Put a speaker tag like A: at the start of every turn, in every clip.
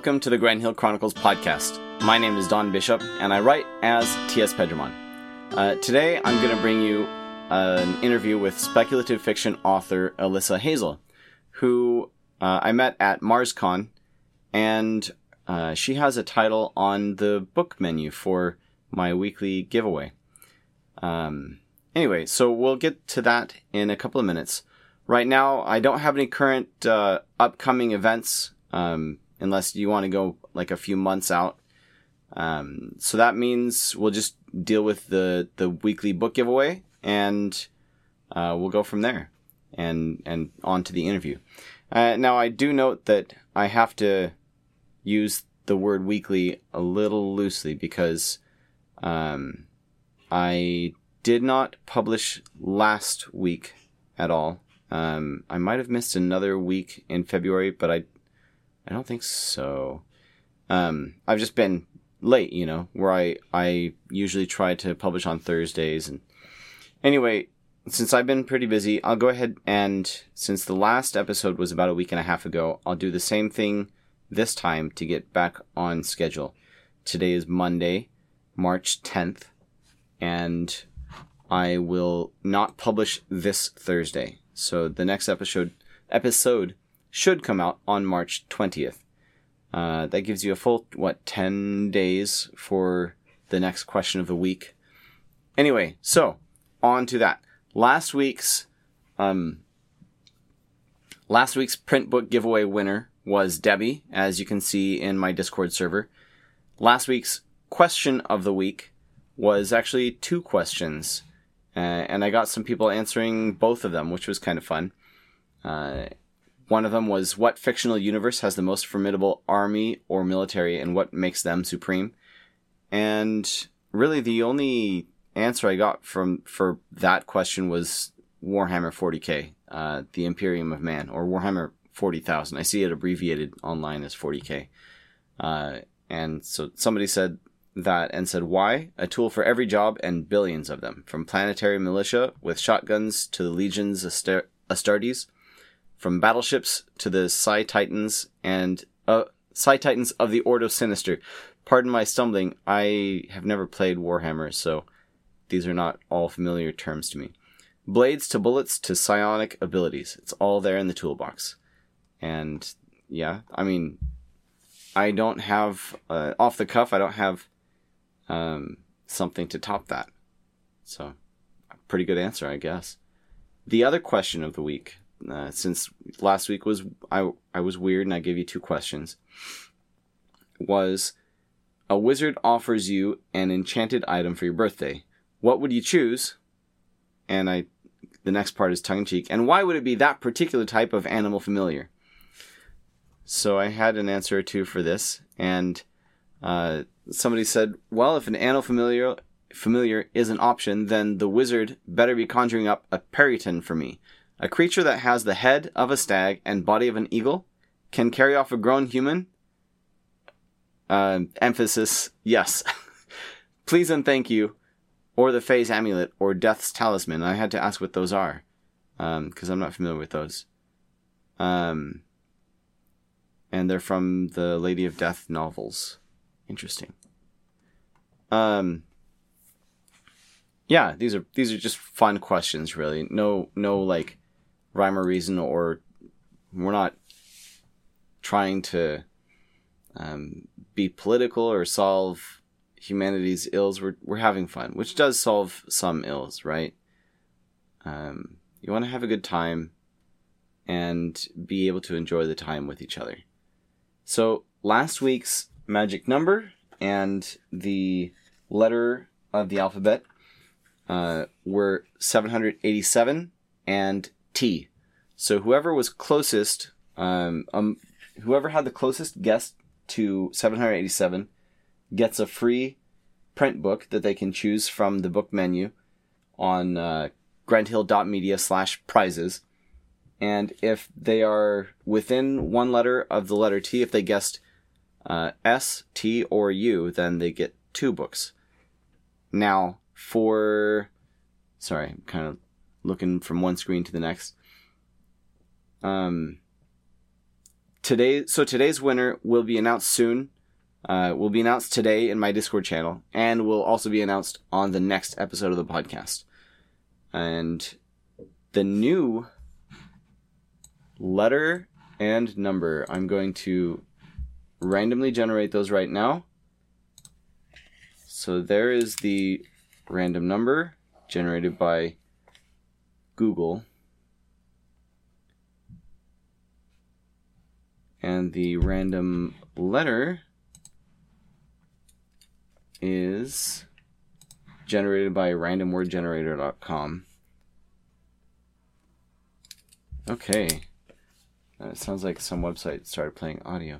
A: Welcome to the Grand Hill Chronicles podcast. My name is Don Bishop, and I write as T.S. Pedramon. Today, I'm going to bring you an interview with speculative fiction author Alyssa Hazel, who I met at MarsCon, and she has a title on the book menu for my weekly giveaway. Anyway, so we'll get to that in a couple of minutes. Right now, I don't have any current upcoming events, unless you want to go like a few months out. So that means we'll just deal with the weekly book giveaway, and we'll go from there and on to the interview. Now, I do note that I have to use the word weekly a little loosely because I did not publish last week at all. I might have missed another week in February, but I don't think so. I've just been late, where I usually try to publish on Thursdays. And anyway, since I've been pretty busy, I'll go ahead and, since the last episode was about a week and a half ago, I'll do the same thing this time to get back on schedule. Today is Monday, March 10th, and I will not publish this Thursday. So the next episode should come out on March 20th. That gives you a full, 10 days for the next question of the week. Anyway, so, on to that. Last week's print book giveaway winner was Debbie, as you can see in my Discord server. Last week's question of the week was actually 2 questions, and I got some people answering both of them, which was kind of fun. One of them was, what fictional universe has the most formidable army or military, and what makes them supreme? And really the only answer I got for that question was Warhammer 40k, the Imperium of Man, or Warhammer 40,000. I see it abbreviated online as 40k. And so somebody said that and said, why? A tool for every job and billions of them, from planetary militia with shotguns to the legions Astartes, from battleships to the Psi Titans and Psi Titans of the Ordo Sinister. Pardon my stumbling. I have never played Warhammer, so these are not all familiar terms to me. Blades to bullets to psionic abilities. It's all there in the toolbox. And yeah, I mean, I don't have off the cuff. I don't have something to top that. So, a pretty good answer, I guess. The other question of the week. Since last week was I was weird and I gave you 2 questions, was a wizard offers you an enchanted item for your birthday. What would you choose? And the next part is tongue-in-cheek. And why would it be that particular type of animal familiar? So I had an answer or 2 for this, and somebody said, well, if an animal familiar is an option, then the wizard better be conjuring up a Periton for me. A creature that has the head of a stag and body of an eagle, can carry off a grown human. Emphasis, yes. Please and thank you. Or the Fae's Amulet, or Death's Talisman. I had to ask what those are, because I'm not familiar with those. And they're from the Lady of Death novels. Interesting. Yeah, these are just fun questions, really. No, like, rhyme or reason, or we're not trying to be political or solve humanity's ills. We're having fun, which does solve some ills, right? You want to have a good time and be able to enjoy the time with each other. So last week's magic number and the letter of the alphabet were 787 and T. So whoever was closest, whoever had the closest guess to 787 gets a free print book that they can choose from the book menu on grandhill.media/prizes. And if they are within one letter of the letter T, if they guessed S, T, or U, then they get 2 books. Now, sorry, I'm kind of looking from one screen to the next. today's winner will be announced soon. Will be announced today in my Discord channel, and will also be announced on the next episode of the podcast. And the new letter and number, I'm going to randomly generate those right now. So there is the random number generated by Google. And the random letter is generated by randomwordgenerator.com. Okay. It sounds like some website started playing audio.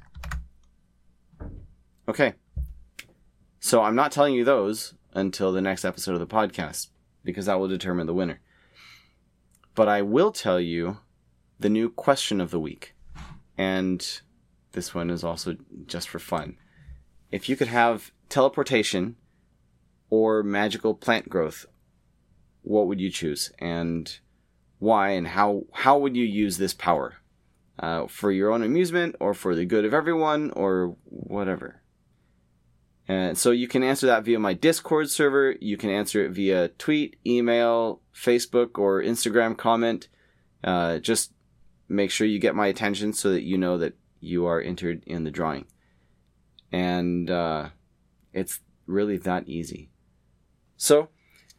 A: Okay. So I'm not telling you those until the next episode of the podcast, because that will determine the winner. But I will tell you the new question of the week. And this one is also just for fun. If you could have teleportation or magical plant growth, what would you choose? And why, and how would you use this power? For your own amusement, or for the good of everyone, or whatever. And so you can answer that via my Discord server. You can answer it via tweet, email, Facebook, or Instagram comment. Just make sure you get my attention so that you know that you are entered in the drawing. And it's really that easy. So,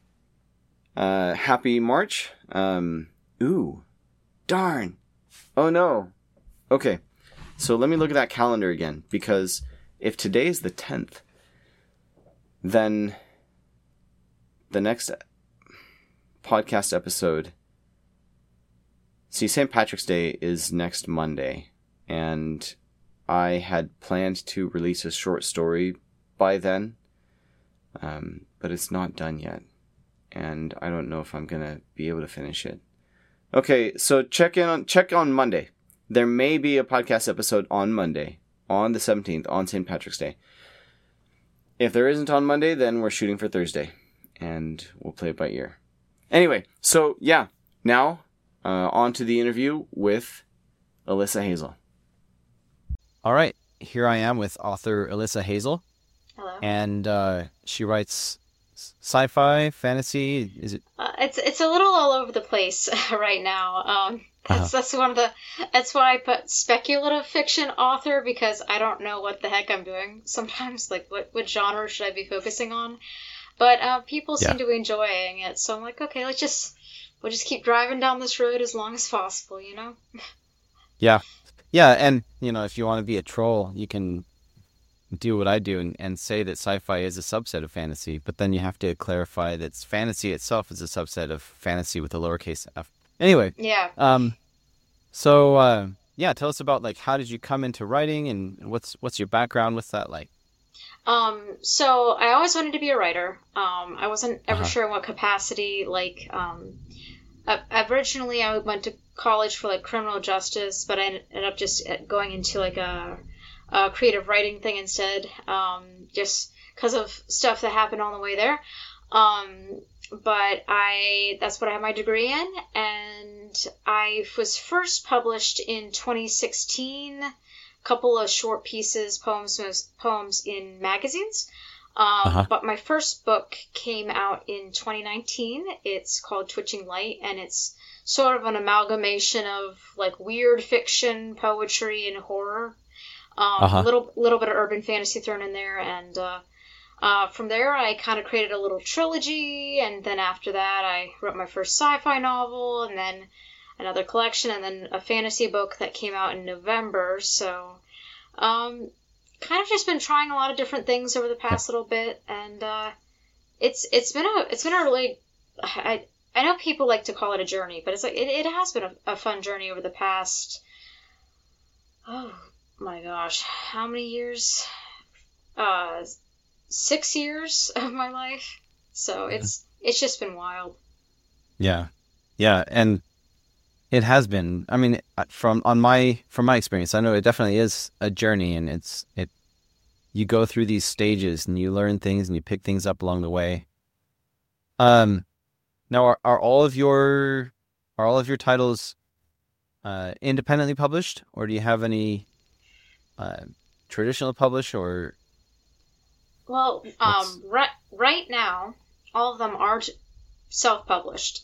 A: happy March. Ooh, darn. Oh no. Okay, so let me look at that calendar again, because if today is the 10th, then the next podcast episode... See, St. Patrick's Day is next Monday, and I had planned to release a short story by then, but it's not done yet, and I don't know if I'm going to be able to finish it. Okay, so check on Monday. There may be a podcast episode on Monday, on the 17th, on St. Patrick's Day. If there isn't on Monday, then we're shooting for Thursday, and we'll play it by ear. Anyway, so yeah, now on to the interview with Alyssa Hazel.
B: All right, here I am with author Alyssa Hazel.
C: Hello.
B: And she writes sci-fi, fantasy. Is it?
C: It's a little all over the place right now. That's why I put speculative fiction author, because I don't know what the heck I'm doing sometimes. Like, what genre should I be focusing on? But people seem to be enjoying it, so I'm like, okay, we'll just keep driving down this road as long as possible, you know?
B: Yeah, and if you want to be a troll, you can do what I do and say that sci-fi is a subset of fantasy, but then you have to clarify that fantasy itself is a subset of fantasy with a lowercase f. Anyway.
C: Yeah.
B: So tell us about, like, how did you come into writing, and what's your background? What's that like?
C: So I always wanted to be a writer. I wasn't ever sure in what capacity. Like, originally I went to college for like criminal justice, but I ended up just going into like a creative writing thing instead, just because of stuff that happened on the way there. But that's what I have my degree in, and I was first published in 2016, a couple of short pieces, poems in magazines. But my first book came out in 2019. It's called Twitching Light, and it's sort of an amalgamation of like weird fiction, poetry, and horror. A little bit of urban fantasy thrown in there, and from there I kind of created a little trilogy, and then after that I wrote my first sci-fi novel, and then another collection, and then a fantasy book that came out in November. So kind of just been trying a lot of different things over the past little bit, and it's been a really, I know people like to call it a journey, but it's like it has been a fun journey over the past, oh my gosh, how many years? 6 years of my life. So it's just been wild.
B: Yeah, and it has been. I mean, from my experience, I know it definitely is a journey, and you go through these stages and you learn things and you pick things up along the way. Now are all of your titles independently published, or do you have any traditional publish, or
C: Well, right now, all of them are self-published.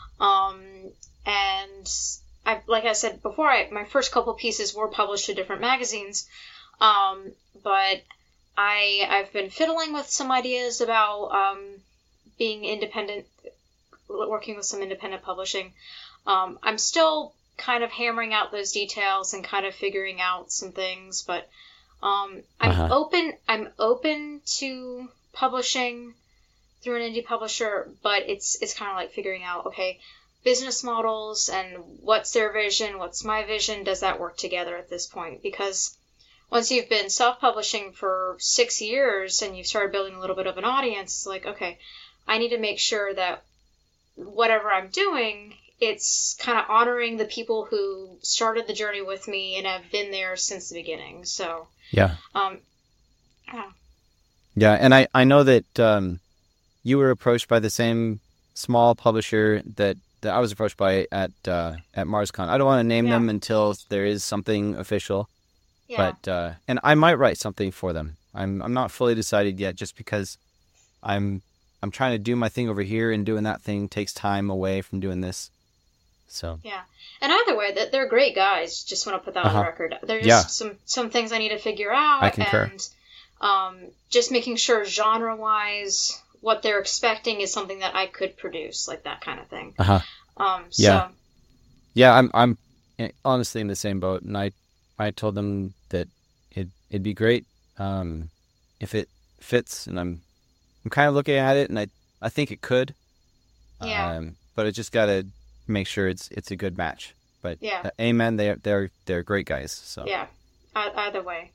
C: And like I said before, my first couple pieces were published to different magazines. But I've been fiddling with some ideas about being independent, working with some independent publishing. I'm still kind of hammering out those details and kind of figuring out some things, but I'm open to publishing through an indie publisher, but it's kind of like figuring out, okay, business models and what's their vision, what's my vision, does that work together at this point? Because once you've been self-publishing for 6 years and you've started building a little bit of an audience, it's like, okay, I need to make sure that whatever I'm doing, it's kind of honoring the people who started the journey with me and have been there since the beginning. So
B: yeah,
C: yeah.
B: Yeah, and I know that you were approached by the same small publisher that I was approached by at MarsCon. I don't want to name them until there is something official.
C: Yeah.
B: But and I might write something for them. I'm not fully decided yet, just because I'm trying to do my thing over here, and doing that thing takes time away from doing this. So
C: yeah, and either way, that they're great guys. Just want to put that on the record. There's just some things I need to figure out.
B: I concur.
C: And just making sure genre-wise, what they're expecting is something that I could produce, like that kind of thing.
B: Yeah. Yeah, I'm honestly in the same boat, and I told them that it'd be great if it fits, and I'm kind of looking at it, and I think it could.
C: Yeah.
B: But I just gotta make sure it's a good match. But
C: yeah,
B: amen. They're great guys. So
C: yeah, either way.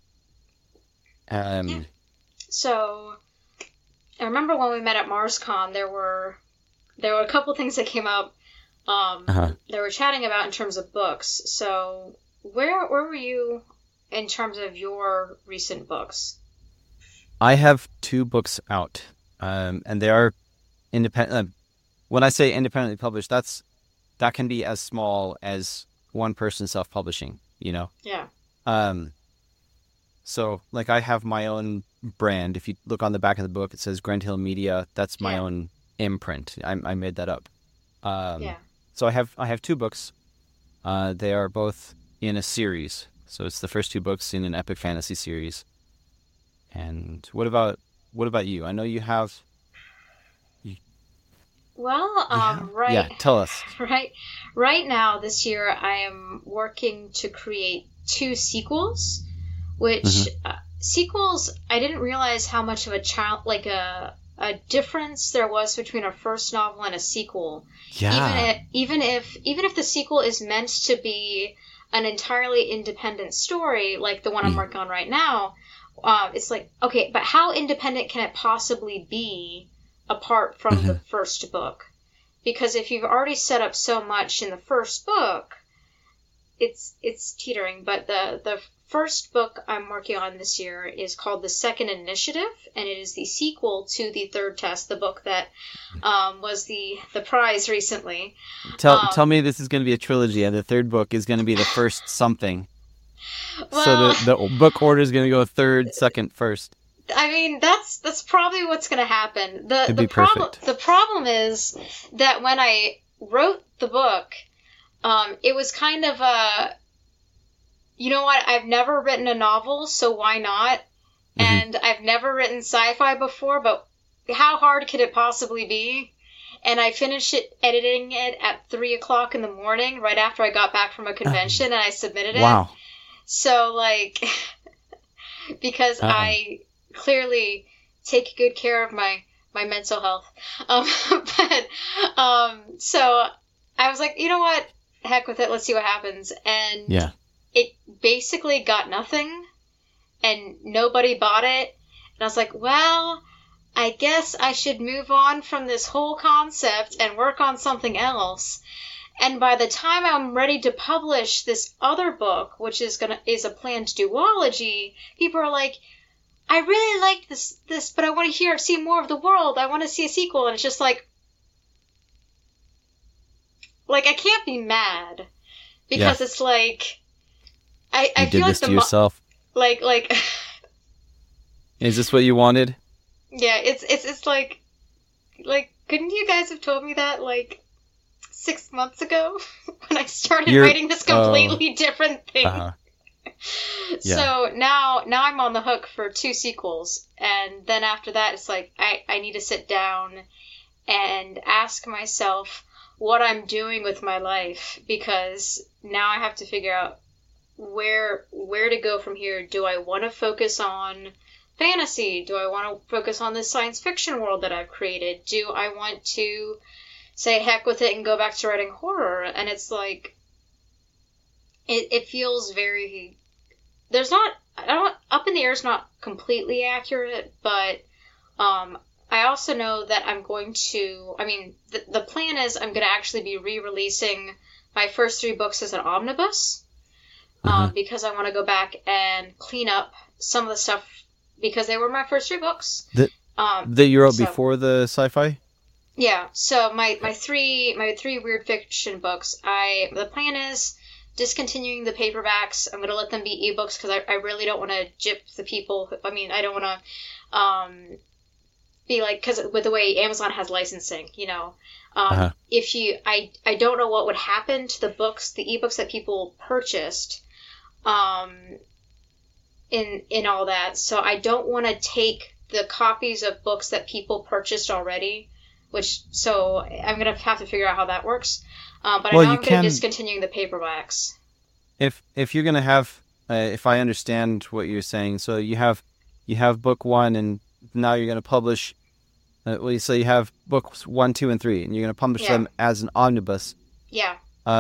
B: Yeah.
C: So I remember when we met at MarsCon, there were a couple things that came up. They were chatting about in terms of books. So where were you in terms of your recent books?
B: I have 2 books out, and they are independent. When I say independently published, that can be as small as one person self-publishing.
C: Yeah.
B: So like I have my own brand. If you look on the back of the book, it says Grand Hill Media. That's my own imprint. I made that up. So I have 2 books. They are both in a series. So it's the first 2 books in an epic fantasy series. And what about you? I know you have.
C: Well, right.
B: Yeah, tell us.
C: Right now, this year, I am working to create 2 sequels, which sequels, I didn't realize how much of a difference there was between a first novel and a sequel.
B: Yeah.
C: Even if the sequel is meant to be an entirely independent story, like the one I'm working on right now, it's like, okay, but how independent can it possibly be apart from the first book? Because if you've already set up so much in the first book, it's teetering. But the first book I'm working on this year is called The Second Initiative, and it is the sequel to The Third Test, the book that was the prize recently.
B: Tell me this is going to be a trilogy, and the third book is going to be the first something.
C: Well,
B: so the book order is going to go third, second, first.
C: I mean, that's probably what's going to happen. The problem is that when I wrote the book, it was kind of a, you know what, I've never written a novel, so why not? And I've never written sci-fi before, but how hard could it possibly be? And I finished editing it at 3:00 in the morning, right after I got back from a convention, and I submitted it.
B: Wow. So,
C: like, because I clearly take good care of my mental health. So I was like, you know what? Heck with it. Let's see what happens. And it basically got nothing, and nobody bought it. And I was like, well, I guess I should move on from this whole concept and work on something else. And by the time I'm ready to publish this other book, which is a planned duology, people are like, I really liked this, but I want to see more of the world. I want to see a sequel. And it's just like I can't be mad because it's like I
B: You
C: feel
B: did
C: like
B: this to yourself.
C: like
B: Is this what you wanted?
C: yeah, it's like couldn't you guys have told me that like 6 months ago when I started writing this completely different thing?
B: Uh-huh. Yeah.
C: So now I'm on the hook for 2 sequels, and then after that it's like I need to sit down and ask myself what I'm doing with my life, because now I have to figure out where to go from here. Do I want to focus on fantasy? Do I want to focus on this science fiction world that I've created? Do I want to say heck with it and go back to writing horror? And it's like it feels very, there's not, I don't, up in the air is not completely accurate, but I also know that I'm going to, I mean, the plan is I'm going to actually be re-releasing my first 3 books as an omnibus, because I want to go back and clean up some of the stuff, because they were my first 3 books.
B: That you wrote before the sci-fi?
C: Yeah, so my 3 weird fiction books, the plan is discontinuing the paperbacks. I'm going to let them be ebooks, because I really don't want to gyp the people. I mean, I don't want to be like, because with the way Amazon has licensing, you know, if you, I don't know what would happen to the books, the ebooks that people purchased, in all that. So I don't want to take the copies of books that people purchased already, so I'm going to have to figure out how that works. But I know I'm going to discontinue the paperbacks.
B: If you're going to have, if I understand what you're saying, so you have book 1, and now you're going to publish, so you have books 1, 2, and 3, and you're going to publish them as an omnibus.
C: Yeah.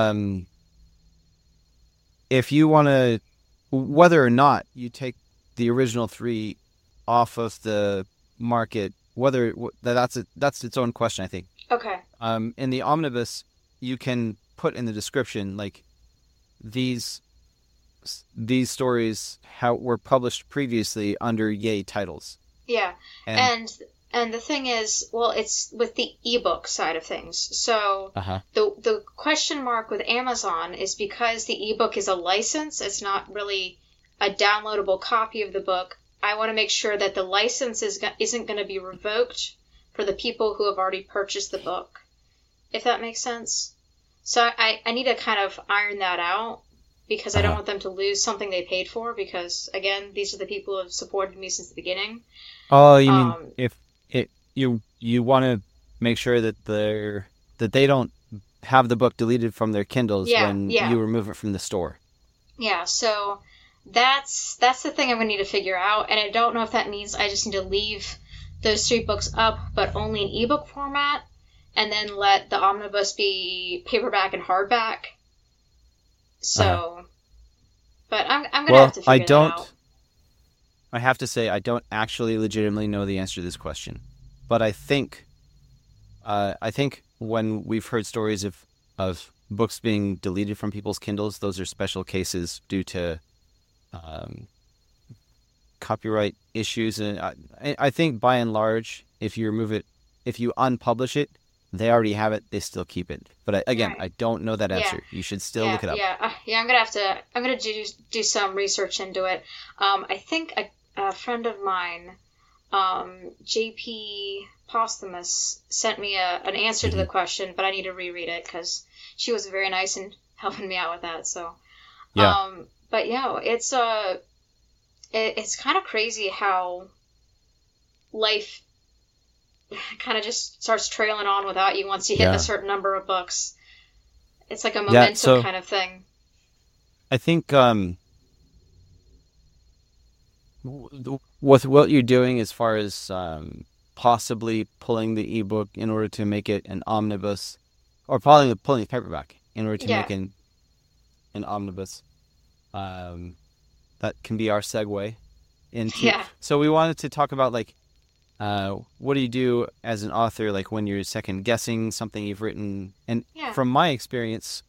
B: If you want to, whether or not you take the original 3 off of the market, that's its own question, I think.
C: Okay.
B: In the omnibus, you can put in the description, like, these stories were published previously under yay titles.
C: Yeah. And the thing is, well, it's with the ebook side of things. So the question mark with Amazon is because the ebook is a license, it's not really a downloadable copy of the book. I want to make sure that the license isn't going to be revoked for the people who have already purchased the book, if that makes sense. So I need to kind of iron that out, because I don't want them to lose something they paid for, because, again, these are the people who have supported me since the beginning.
B: Oh, you mean if you want to make sure that they don't have the book deleted from their Kindles when you remove it from the store.
C: Yeah, so that's the thing I'm going to need to figure out, and I don't know if that means I just need to leave those 3 books up, but only in ebook format, and then let the omnibus be paperback and hardback. So, but I'm going to have to figure that out.
B: I have to say, I don't actually legitimately know the answer to this question, but I think when we've heard stories of books being deleted from people's Kindles, those are special cases due to copyright issues, and I think by and large, if you unpublish it, they already have it, they still keep it. But again, I don't know that answer. You should still look it up.
C: I'm gonna do some research into it. I think a friend of mine, JP Posthumous, sent me an answer to the question, but I need to reread it, because she was very nice in helping me out with that. So, but yeah, it's kind of crazy how life kind of just starts trailing on without you once you hit a certain number of books. It's like a momentum kind of thing.
B: I think with what you're doing as far as possibly pulling the ebook in order to make it an omnibus, or pulling the paperback in order to make an omnibus, that can be our segue into. Yeah. So we wanted to talk about, like, what do you do as an author, like, when you're second guessing something you've written? And from my experience,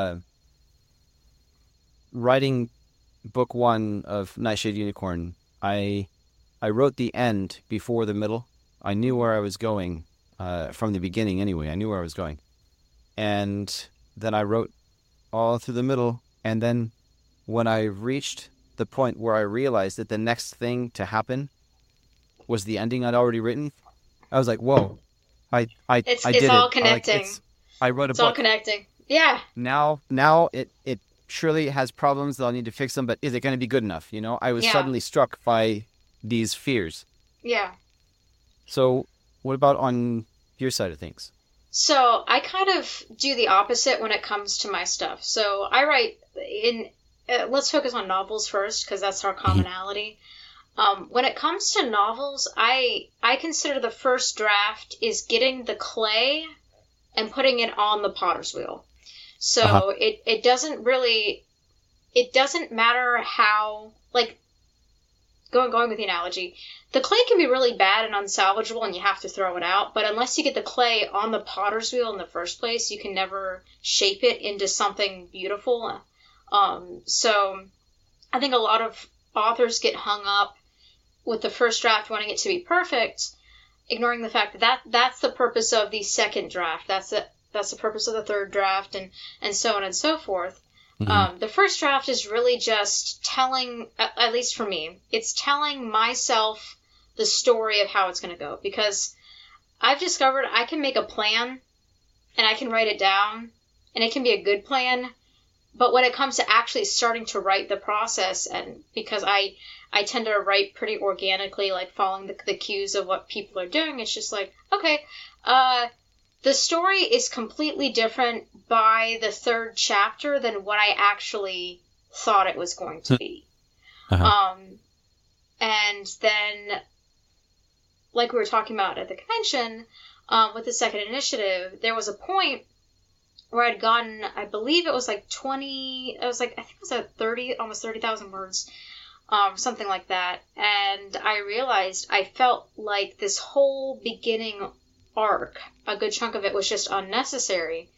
B: writing book 1 of Nightshade Unicorn, I wrote the end before the middle. I knew where I was going, from the beginning anyway. I knew where I was going. And then I wrote all through the middle. And then when I reached the point where I realized that the next thing to happen was the ending I'd already written, I was like, whoa, I
C: It's
B: did
C: all
B: it.
C: connecting.
B: I wrote a
C: It's all
B: book.
C: connecting. Yeah.
B: Now it surely has problems that I'll need to fix them, but is it going to be good enough? You know, I was
C: Yeah.
B: suddenly struck by these fears.
C: Yeah.
B: So what about on your side of things?
C: So I kind of do the opposite when it comes to my stuff. So I write in. Let's focus on novels first because that's our commonality. When it comes to novels, I consider the first draft is getting the clay and putting it on the potter's wheel. So it doesn't matter how, like, going with the analogy, the clay can be really bad and unsalvageable and you have to throw it out, but unless you get the clay on the potter's wheel in the first place, you can never shape it into something beautiful. So I think a lot of authors get hung up with the first draft wanting it to be perfect, ignoring the fact that that's the purpose of the second draft. That's the purpose of the third draft, and so on and so forth. The first draft is really just telling, at least for me, it's telling myself the story of how it's going to go. Because I've discovered I can make a plan, and I can write it down, and it can be a good plan. But when it comes to actually starting to write the process, and because I tend to write pretty organically, like following the cues of what people are doing, it's just like, okay, the story is completely different by the third chapter than what I actually thought it was going to be. And then, like we were talking about at the convention, with the second initiative, there was a point where I'd gotten, I believe it was like 20, I think it was at 30, almost 30,000 words, something like that. And I realized I felt like this whole beginning arc, a good chunk of it was just unnecessary.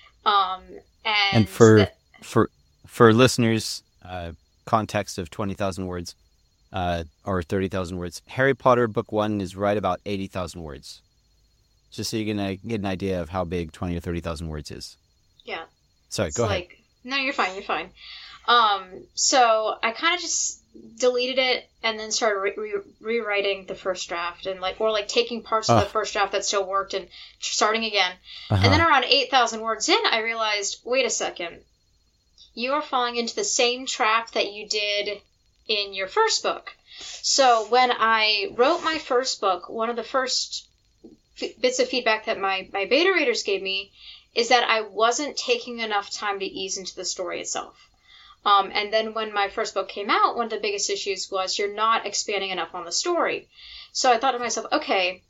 C: And
B: for listeners, context of 20,000 words, or 30,000 words, Harry Potter book 1 is right about 80,000 words. Just so you can get an idea of how big 20 or 30,000 words is.
C: Yeah.
B: Sorry, go ahead.
C: No, you're fine. So I kind of just deleted it and then started rewriting the first draft and taking parts of the first draft that still worked and starting again. And then around 8,000 words in, I realized, wait a second, you are falling into the same trap that you did in your first book. So when I wrote my first book, one of the first bits of feedback that my beta readers gave me is that I wasn't taking enough time to ease into the story itself. And then when my first book came out, one of the biggest issues was you're not expanding enough on the story. So I thought to myself, okay,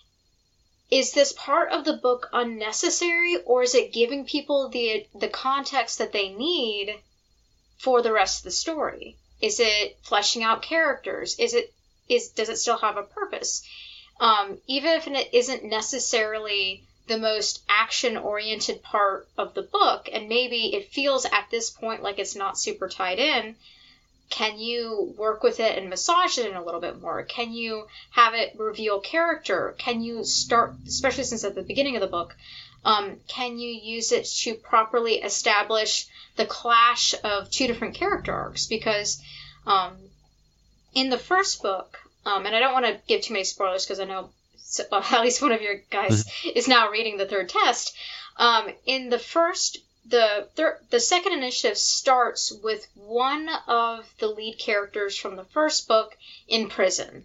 C: is this part of the book unnecessary, or is it giving people the context that they need for the rest of the story? Is it fleshing out characters? Does it still have a purpose? Even if it isn't necessarily the most action-oriented part of the book, and maybe it feels at this point like it's not super tied in, can you work with it and massage it in a little bit more? Can you have it reveal character? Can you start, especially since at the beginning of the book, can you use it to properly establish the clash of two different character arcs? Because in the first book, and I don't want to give too many spoilers because I know at least one of your guys is now reading the third test. In the first, the second initiative starts with one of the lead characters from the first book in prison.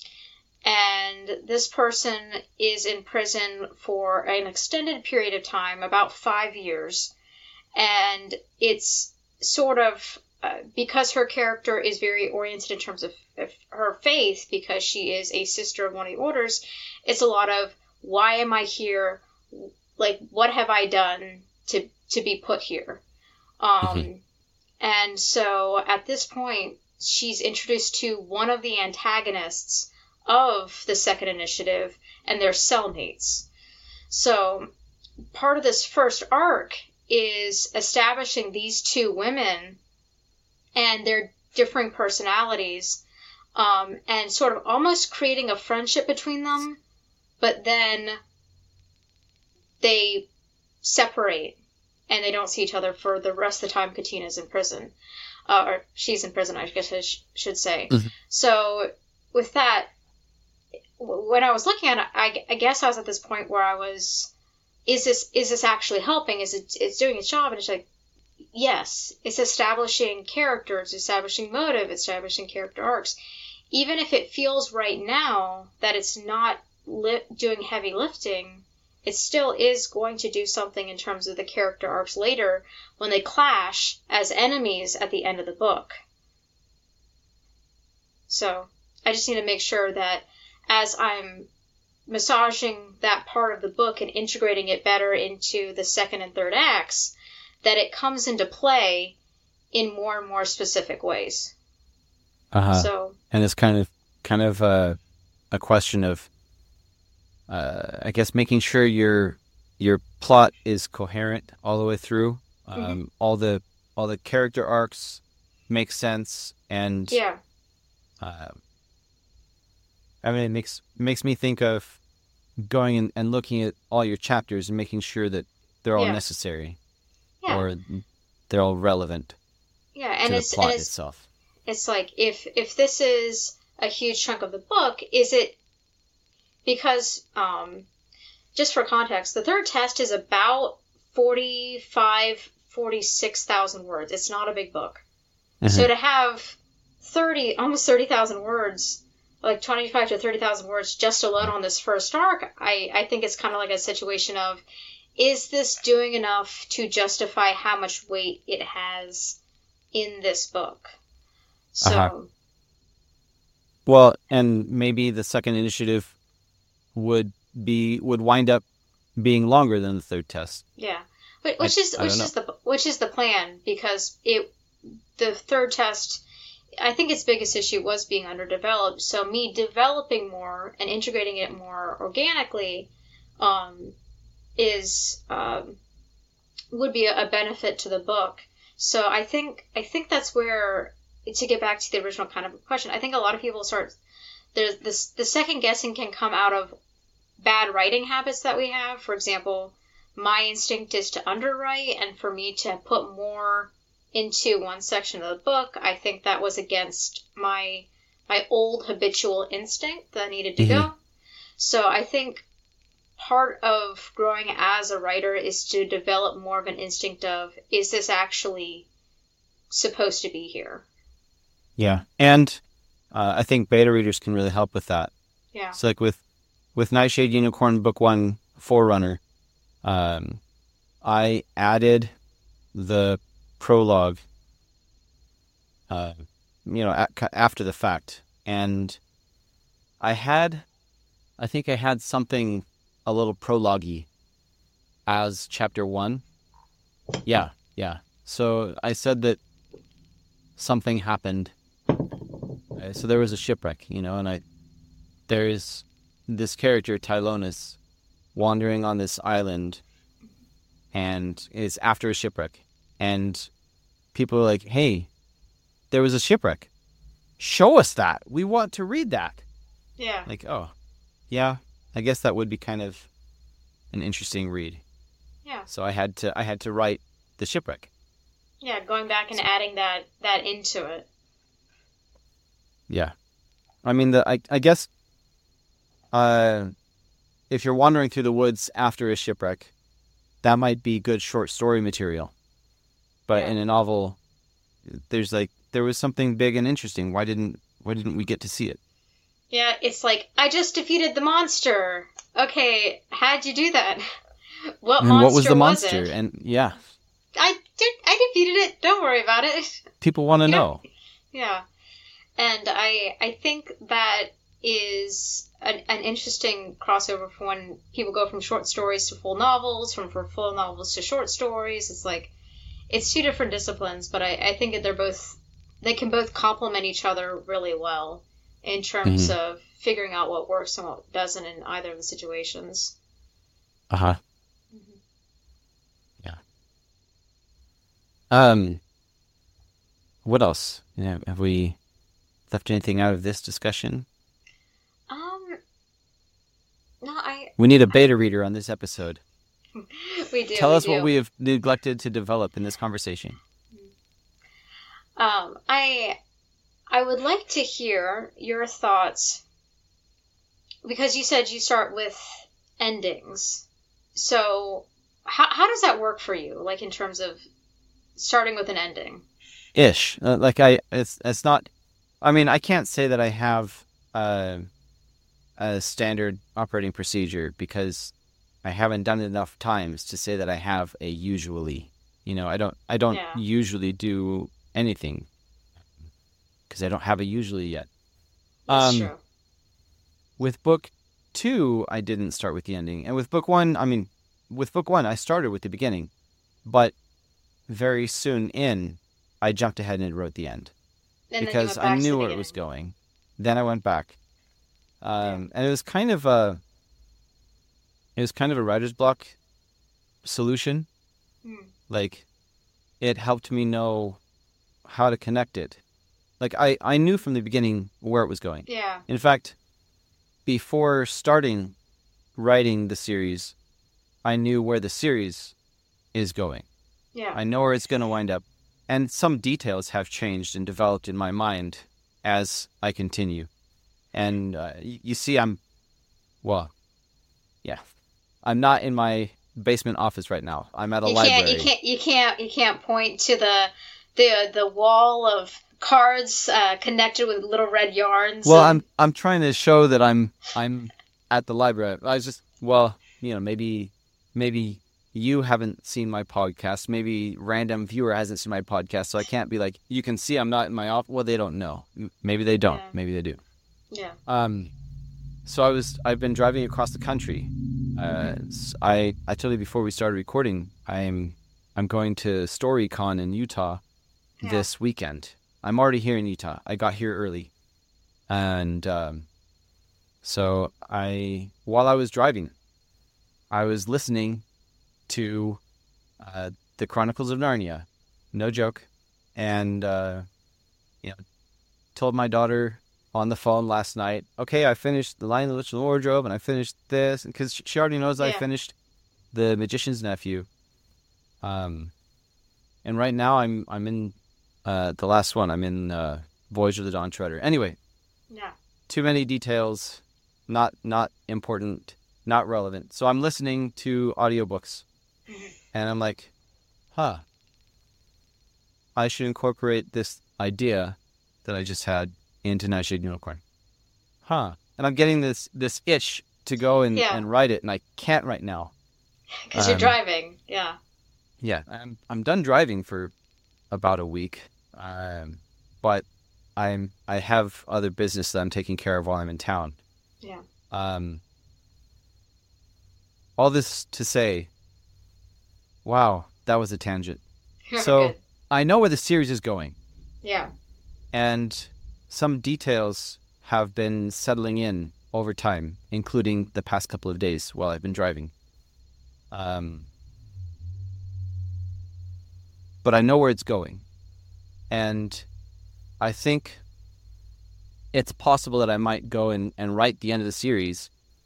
C: And this person is in prison for an extended period of time, about 5 years. And it's sort of, because her character is very oriented in terms of her faith, because she is a sister of one of the orders, it's a lot of, why am I here? Like, what have I done to be put here? And so at this point, she's introduced to one of the antagonists of the second initiative, and they're cellmates. So part of this first arc is establishing these two women and their differing personalities, and sort of almost creating a friendship between them, but then they separate and they don't see each other for the rest of the time Katina's in prison. Or she's in prison, I guess I should say. Mm-hmm. So with that, when I was looking at it, I guess I was at this point where I was, is this actually helping? It's doing its job? And it's like, yes, it's establishing character, it's establishing motive, it's establishing character arcs. Even if it feels right now that it's not doing heavy lifting, it still is going to do something in terms of the character arcs later when they clash as enemies at the end of the book. So I just need to make sure that as I'm massaging that part of the book and integrating it better into the second and third acts, that it comes into play in more and more specific ways. So,
B: and it's kind of a question of, I guess, making sure your plot is coherent all the way through. All the character arcs make sense, and I mean, it makes me think of going and looking at all your chapters and making sure that they're all necessary, or they're all relevant.
C: And
B: to the plot itself.
C: It's like, if this is a huge chunk of the book, is it because, just for context, the third test is about 46,000 words. It's not a big book. So to have almost 30,000 words, like 25 to 30,000 words just alone on this first arc, I think it's kind of like a situation of, is this doing enough to justify how much weight it has in this book? So,
B: well, and maybe the second initiative would wind up being longer than the third test.
C: Yeah, which is the plan, because the third test, I think its biggest issue was being underdeveloped. So me developing more and integrating it more organically, would be a benefit to the book. So I think that's where, to get back to the original kind of question, I think a lot of people the second guessing can come out of bad writing habits that we have. For example, my instinct is to underwrite, and for me to put more into one section of the book, I think that was against my old habitual instinct that needed to go. So I think part of growing as a writer is to develop more of an instinct of, is this actually supposed to be here?
B: Yeah, and I think beta readers can really help with that.
C: Yeah.
B: So like with Nightshade Unicorn Book 1 Forerunner, I added the prologue, after the fact, and I think I had something a little prologue-y as chapter 1. Yeah. So I said that something happened. So there was a shipwreck, and there's this character, Tylonis, wandering on this island, and is after a shipwreck. And people are like, hey, there was a shipwreck. Show us that. We want to read that.
C: Yeah.
B: Like, oh, yeah, I guess that would be kind of an interesting read.
C: Yeah.
B: So I had to write the shipwreck.
C: Yeah, going back and adding that into it.
B: Yeah. I mean, I guess if you're wandering through the woods after a shipwreck, that might be good short story material. But in a novel, there was something big and interesting. Why didn't we get to see it?
C: Yeah, it's like, I just defeated the monster. Okay, how'd you do that? What
B: was the monster? And yeah,
C: I defeated it. Don't worry about it.
B: People want to know.
C: Yeah, and I think that is an interesting crossover for when people go from short stories to full novels, from full novels to short stories. It's like, it's two different disciplines, but I think that they can both complement each other really well in terms of figuring out what works and what doesn't in either of the situations.
B: Yeah. What else? Have we left anything out of this discussion?
C: No,
B: We need a beta reader on this episode.
C: We do.
B: Tell
C: we
B: us
C: do.
B: what we have neglected to develop in this conversation.
C: I would like to hear your thoughts, because you said you start with endings. So how does that work for you, like in terms of starting with an ending?
B: Ish. It's not. I mean, I can't say that I have a standard operating procedure because I haven't done it enough times to say that I have a usually. I don't
C: Yeah.
B: usually do anything because I don't have a usually yet.
C: That's true.
B: With book 2, I didn't start with the ending, and with book 1, I started with the beginning, but very soon in, I jumped ahead and wrote the end
C: And then you
B: because
C: went
B: I
C: back to
B: knew
C: the
B: where it
C: beginning.
B: was going. Then I went back, and it was kind of a writer's block solution. Like, it helped me know how to connect it. Like, I knew from the beginning where it was going.
C: Yeah.
B: In fact, before starting writing the series, I knew where the series is going.
C: Yeah.
B: I know where it's going to wind up. And some details have changed and developed in my mind as I continue. And you see, I'm not in my basement office right now. I'm at a library.
C: You can't point to the wall of cards connected with little red yarns.
B: Well, I'm trying to show that I'm at the library. I was just maybe you haven't seen my podcast. Maybe random viewer hasn't seen my podcast, so I can't be like, you can see I'm not in my office. Well, they don't know. Maybe they don't.
C: Yeah.
B: Maybe they do.
C: Yeah.
B: So I've been driving across the country. I told you before we started recording, I'm going to StoryCon in Utah this weekend. I'm already here in Utah. I got here early. And so while I was driving, I was listening to the Chronicles of Narnia. No joke. And told my daughter on the phone last night, okay, I finished The Lion, the Witch, and the Wardrobe, and I finished this, because she already knows I finished The Magician's Nephew. And right now I'm in the last one. I'm in Voyage of the Dawn Treader. Anyway, too many details, not important, not relevant. So I'm listening to audiobooks, and I'm like, I should incorporate this idea that I just had into Nightshade Unicorn. And I'm getting this itch to go and write it, and I can't right now.
C: Because you're driving, yeah.
B: Yeah, I'm done driving for about a week, but I have other business that I'm taking care of while I'm in town.
C: Yeah.
B: All this to say, wow, that was a tangent.
C: So good.
B: I know where the series is going.
C: Yeah.
B: And some details have been settling in over time, including the past couple of days while I've been driving. But I know where it's going. And I think it's possible that I might go and write the end of the series,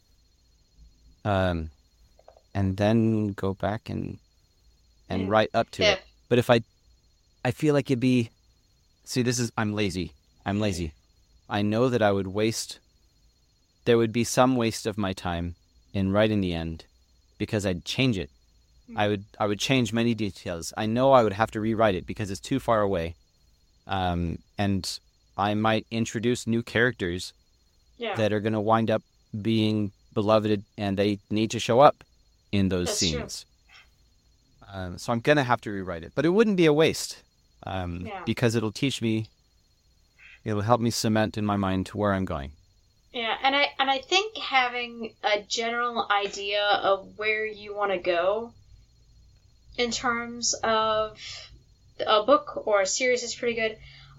B: and then go back and write up to it. But if I feel like it'd be... See, I'm lazy. I know that I would there would be some waste of my time in writing the end because I'd change it. I would change many details. I know I would have to rewrite it because it's too far away. And I might introduce new characters that are going to wind up being beloved, and they need to show up in those scenes. So I'm going to have to rewrite it. But it wouldn't be a waste because it'll teach me, it'll help me cement in my mind where I'm going.
C: Yeah, and I think having a general idea of where you want to go in terms of a book or a series is pretty good.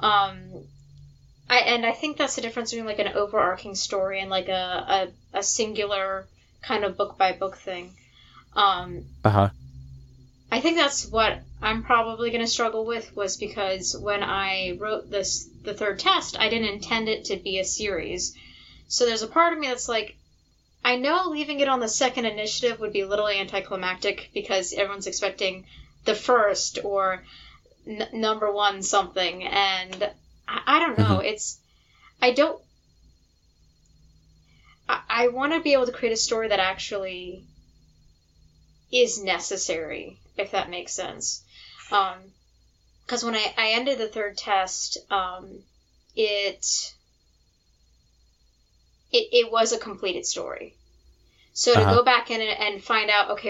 C: I think that's the difference between like an overarching story and like a singular kind of book by book thing. I think that's what I'm probably going to struggle with, was because when I wrote the third test, I didn't intend it to be a series. So there's a part of me that's like, I know leaving it on the second initiative would be a little anticlimactic because everyone's expecting the first or number one something, and I don't know. I want to be able to create a story that actually is necessary, if that makes sense. Because when I ended the third test, it was a completed story. So to go back in and find out, okay,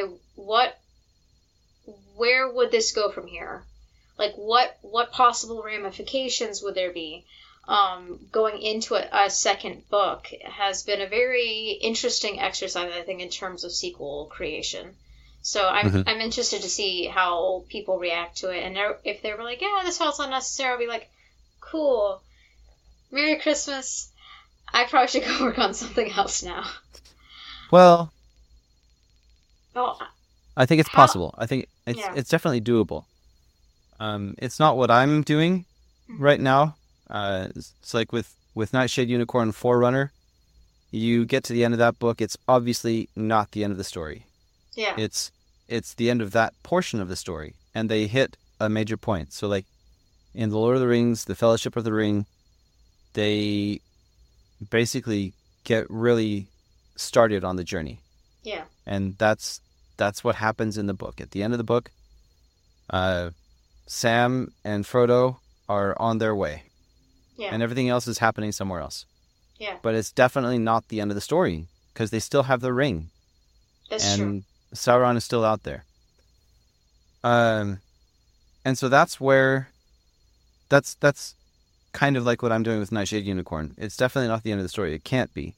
C: where would this go from here? Like, what possible ramifications would there be? Going into a second book has been a very interesting exercise, I think, in terms of sequel creation. So I'm interested to see how people react to it, and if they were like, yeah, this felt unnecessary, I'll be like, cool, Merry Christmas. I probably should go work on something else now.
B: Well,
C: oh,
B: I think it's possible. I think it's definitely doable. It's not what I'm doing right now. It's like with Nightshade Unicorn Forerunner, you get to the end of that book, it's obviously not the end of the story.
C: Yeah.
B: It's the end of that portion of the story, and they hit a major point. So like in The Lord of the Rings, The Fellowship of the Ring, they basically get really started on the journey.
C: Yeah.
B: And that's what happens in the book. At the end of the book, Sam and Frodo are on their way.
C: Yeah.
B: And everything else is happening somewhere else.
C: Yeah.
B: But it's definitely not the end of the story, because they still have the ring.
C: That's true.
B: Sauron is still out there. And so that's where that's kind of like what I'm doing with Nightshade Unicorn. It's definitely not the end of the story. It can't be.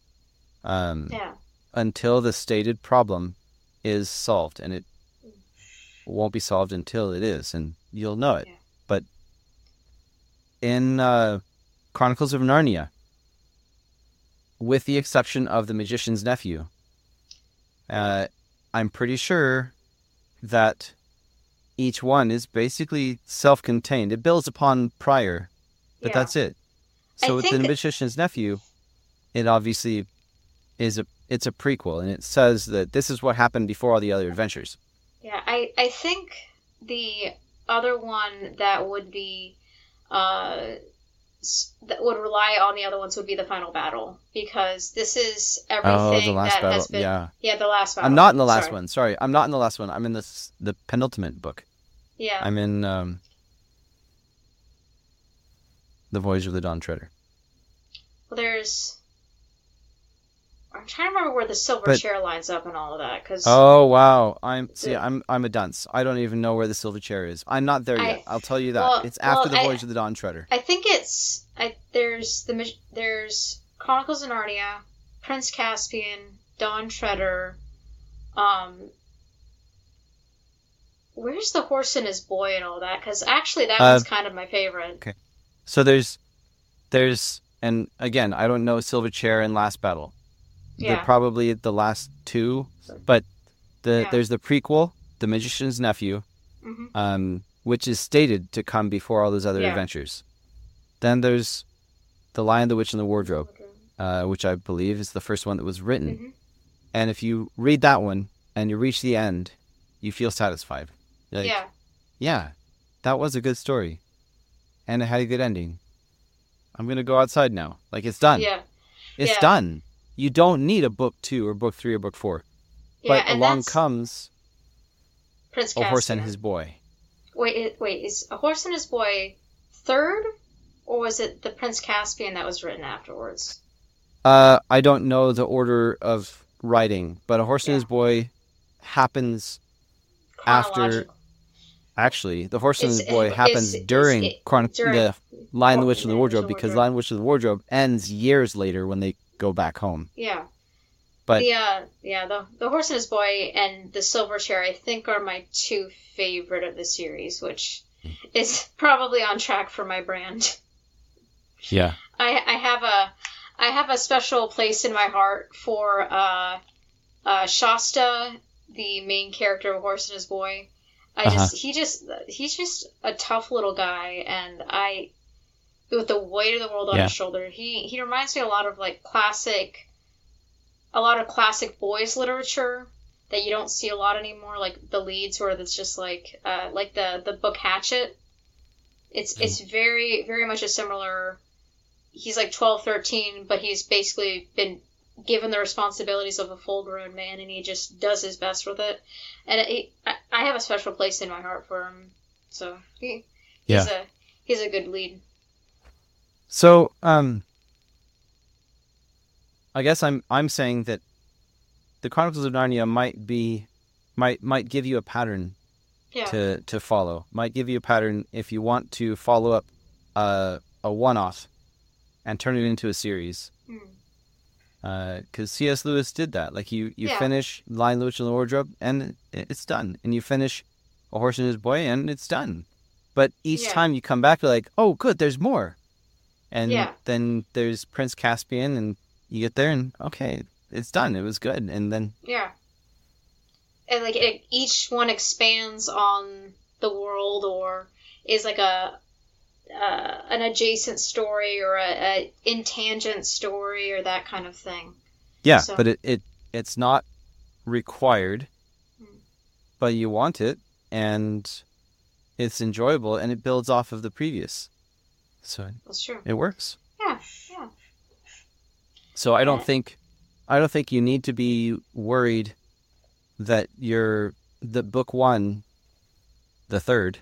B: Until the stated problem is solved, and it won't be solved until it is, and you'll know it.
C: Yeah.
B: But in Chronicles of Narnia, with the exception of the Magician's Nephew, I'm pretty sure that each one is basically self-contained. It builds upon prior, but that's it. So with the Magician's Nephew, it obviously is it's a prequel, and it says that this is what happened before all the other adventures.
C: Yeah, I think the other one that would be that would rely on the other ones would be the final battle, because this is everything has been the last battle.
B: I'm not in the last one. Sorry, I'm not in the last one. I'm in the penultimate book.
C: Yeah.
B: I'm in The Voyage of the Dawn Treader.
C: Well, I'm trying to remember where the silver chair lines up and all of that.
B: Oh wow, I'm a dunce. I don't even know where the silver chair is. I'm not there yet. I'll tell you that.
C: Well,
B: it's after the Voyage of the Dawn Treader.
C: I think there's Chronicles of Narnia, Prince Caspian, Dawn Treader. Where's the horse and his boy and all that? Because actually, that one's kind of my favorite.
B: Okay, so there's, and again, I don't know Silver Chair and Last Battle.
C: Yeah.
B: They're probably the last two, but there's the prequel, The Magician's Nephew, which is stated to come before all those other adventures. Then there's The Lion, the Witch, and the Wardrobe, which I believe is the first one that was written. Mm-hmm. And if you read that one and you reach the end, you feel satisfied. Like, yeah, that was a good story, and it had a good ending. I'm going to go outside now. Like, it's done.
C: Yeah.
B: It's done. You don't need a book 2 or book 3 or book 4.
C: Yeah,
B: but along comes
C: Prince
B: A Horse and His Boy.
C: Wait, is A Horse and His Boy third? Or was it the Prince Caspian that was written afterwards?
B: I don't know the order of writing, but A Horse and His Boy happens after... Actually, The Horse and His Boy happens during The Lion, the Witch, and the Wardrobe, because Lion, the Witch, and the Wardrobe ends years later when they go back home.
C: Yeah.
B: But
C: the Horse and His Boy and the Silver Chair, I think, are my two favorite of the series, which is probably on track for my brand.
B: Yeah.
C: I have a special place in my heart for Shasta, the main character of Horse and His Boy. He's just a tough little guy, and with the weight of the world on his shoulder, he reminds me a lot of like classic a lot of classic boys literature that you don't see a lot anymore, like the leads, where it's just like the book Hatchet. It's very, very much a similar. He's like 12, 13, but he's basically been given the responsibilities of a full-grown man, and he just does his best with it. And I have a special place in my heart for him. So he's a good lead.
B: So I guess I'm saying that the Chronicles of Narnia might give you a pattern to follow. Might give you a pattern if you want to follow up a one-off and turn it into a series. Because C.S. Lewis did that. Like you finish Lion, the Witch, and the Wardrobe, and it's done. And you finish A Horse and His Boy, and it's done. But each time you come back, you're like, oh, good, there's more. And then there's Prince Caspian, and you get there, and okay, it's done. It was good. And then
C: and like each one expands on the world, or is like an adjacent story, or a intangent story, or that kind of thing.
B: Yeah, so. But it's not required, but you want it, and it's enjoyable, and it builds off of the previous. So
C: that's true.
B: It works.
C: Yeah.
B: So I don't think you need to be worried that the book one, the third,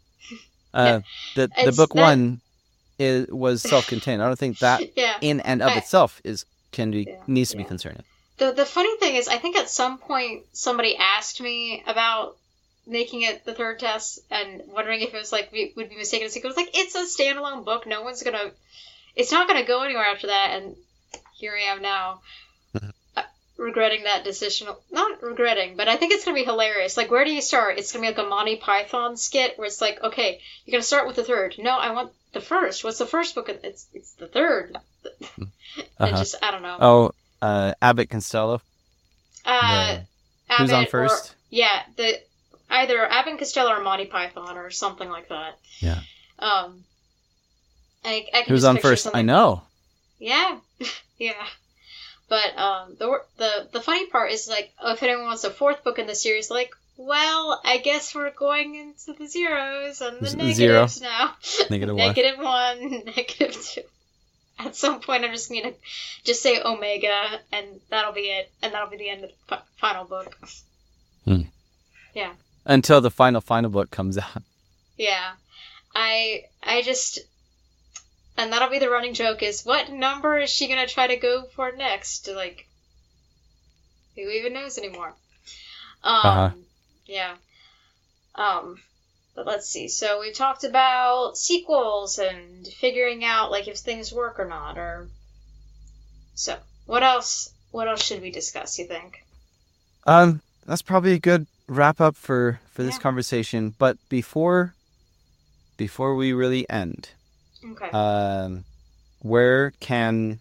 B: the book one was self-contained. I don't think that in and of itself needs to be concerning.
C: The funny thing is, I think at some point somebody asked me about making it the third test and wondering if it was like would be mistaken as a sequel. It was like, it's a standalone book. It's not gonna go anywhere after that. And here I am now. Regretting that decision. Not regretting, but I think it's going to be hilarious. Like, where do you start? It's going to be like a Monty Python skit where it's like, okay, you're going to start with the third. No, I want the first. What's the first book? It's the third. Just, I don't know.
B: Oh, Abbott Costello. Who's on first?
C: Either Abbott and Costello or Monty Python or something like that.
B: Yeah.
C: I can
B: Who's on first?
C: Something.
B: I know.
C: Yeah. Yeah. But the funny part is, like, if anyone wants a fourth book in the series, like, well, I guess we're going into the zeros and the negatives now.
B: -1.
C: -1, -2. At some point, I'm just going to just say Omega, and that'll be it. And that'll be the end of the final book. Yeah.
B: Until the final book comes out.
C: Yeah. I just... And that'll be the running joke, is what number is she going to try to go for next? Like, who even knows anymore? Yeah. But let's see. So we've talked about sequels and figuring out, like, if things work or not. So, what else should we discuss, you think?
B: That's probably a good wrap up for this conversation. But before we really end...
C: Okay.
B: Where can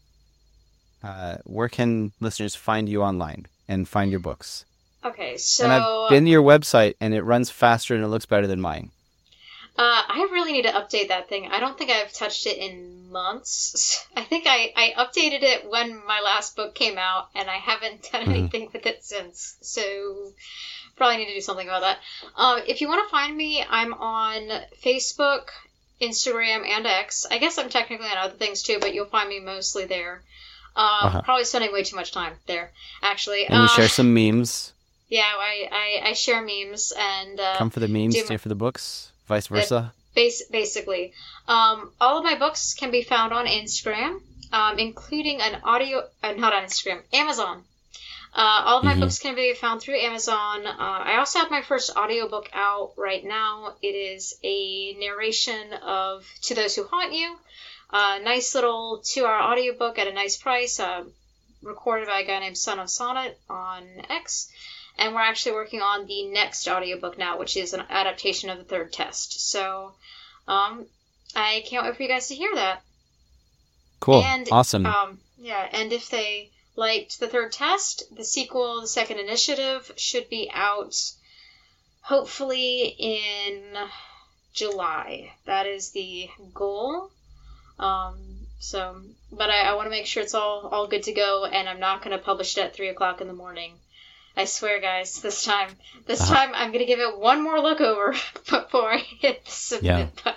B: listeners find you online and find your books?
C: Okay, so...
B: And I've been to your website, and it runs faster and it looks better than mine.
C: I really need to update that thing. I don't think I've touched it in months. I think I updated it when my last book came out, and I haven't done anything with it since. So probably need to do something about that. If you want to find me, I'm on Facebook, Instagram, and X. I guess I'm technically on other things too, but you'll find me mostly there. Probably spending way too much time there, actually.
B: And you share some memes.
C: Yeah, I share memes and
B: come for the memes, stay for the books, vice versa.
C: Basically, all of my books can be found on Instagram, including an audio. Not on Instagram, Amazon. All of my books can be found through Amazon. I also have my first audiobook out right now. It is a narration of To Those Who Haunt You. Nice little 2-hour audiobook at a nice price, recorded by a guy named Son of Sonnet on X. And we're actually working on the next audiobook now, which is an adaptation of the third test. So I can't wait for you guys to hear that.
B: Cool. Awesome.
C: And if they liked the third test, the sequel, The Second Initiative, should be out hopefully in July. That is the goal. So, but I want to make sure it's all good to go, and I'm not going to publish it at 3 o'clock in the morning. I swear, guys, this time I'm going to give it one more look over before I hit the submit button.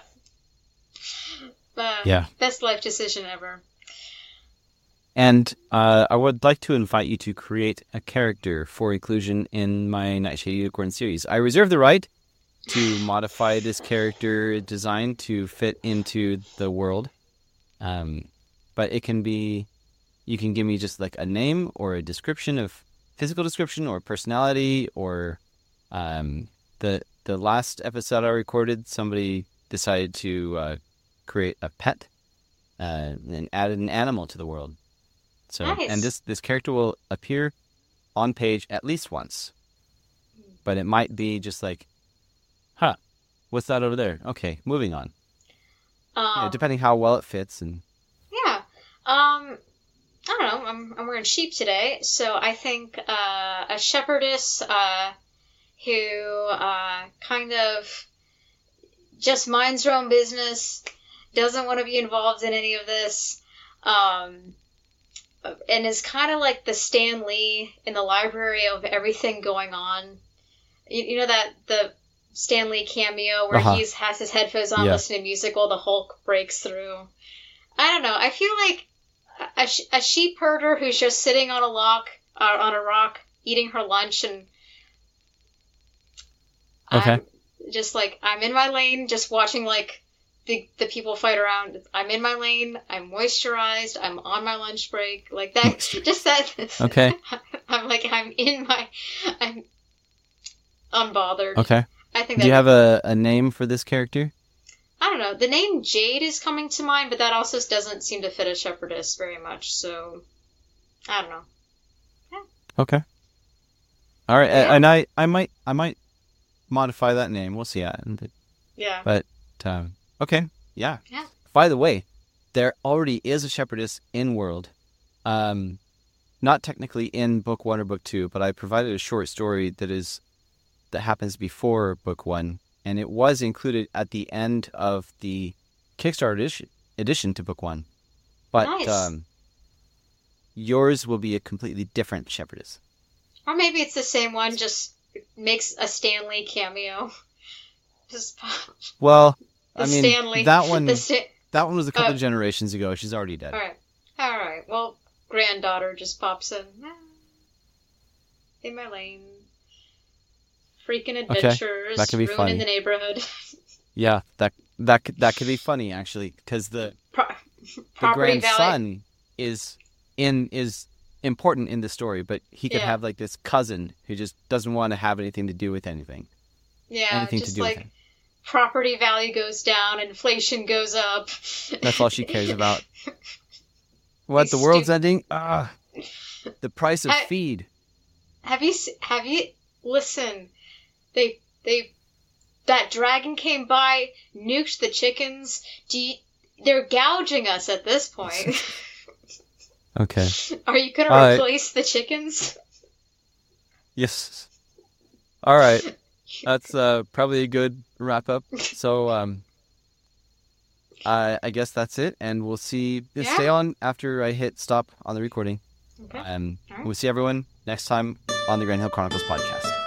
C: Best life decision ever.
B: And I would like to invite you to create a character for inclusion in my Nightshade Unicorn series. I reserve the right to modify this character design to fit into the world. But it can be, you can give me just like a name or a description of physical description or personality or the last episode I recorded, somebody decided to create a pet and added an animal to the world. So,
C: nice.
B: And this character will appear on page at least once, but it might be just like, what's that over there? Okay, moving on. Depending how well it fits and.
C: Yeah. I don't know. I'm wearing sheep today, so I think a shepherdess who kind of just minds her own business, doesn't want to be involved in any of this, and is kind of like the Stan Lee in the library of everything going on. You know that the Stan Lee cameo where he has his headphones on, listening to music while the Hulk breaks through. I don't know. I feel like a sheep herder who's just sitting on a rock, eating her lunch, and I'm in my lane, just watching like the people fight around. I'm in my lane. I'm moisturized. I'm on my lunch break. Like that. Just that.
B: Okay.
C: I'm unbothered.
B: Okay.
C: I think.
B: Do you have a name for this character?
C: I don't know. The name Jade is coming to mind, but that also doesn't seem to fit a shepherdess very much. So, I don't know. Yeah.
B: Okay. All right,
C: Yeah.
B: and I might modify that name. We'll see.
C: Yeah.
B: But okay, yeah.
C: Yeah.
B: By the way, there already is a shepherdess in World. Not technically in book 1 or book 2, but I provided a short story that happens before book 1. And it was included at the end of the Kickstarter edition to book 1. But
C: nice.
B: Yours will be a completely different shepherdess.
C: Or maybe it's the same one, just makes a Stan Lee cameo.
B: Well,
C: Stanley.
B: that one was a couple of generations ago. She's already dead.
C: All right. Well, granddaughter just pops in my lane. Freaking adventures,
B: that could be
C: ruining
B: funny.
C: the neighborhood.
B: Yeah, that could be funny actually, because the grandson is important in the story, but he could have like this cousin who just doesn't want to have anything to do with anything.
C: Yeah,
B: anything
C: just
B: to do
C: like
B: with him.
C: Property value goes down, inflation goes up.
B: That's all she cares about. What, the world's ending? The price of feed.
C: Have you listen? That dragon came by, nuked the chickens. They're gouging us at this point.
B: Okay.
C: Are you going to replace the chickens?
B: Yes. All right. That's probably a good wrap up. So I guess that's it, and we'll see. Stay on after I hit stop on the recording.
C: Okay.
B: We'll see everyone next time on the Grand Hill Chronicles podcast.